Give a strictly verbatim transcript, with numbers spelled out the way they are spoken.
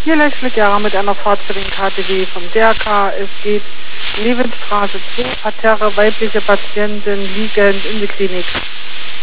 Hier lächelt Gerhard mit einer Fahrt für den K T W vom D R K. Es geht Levenstraße zwei, Parterre, weibliche Patientin liegend in die Klinik.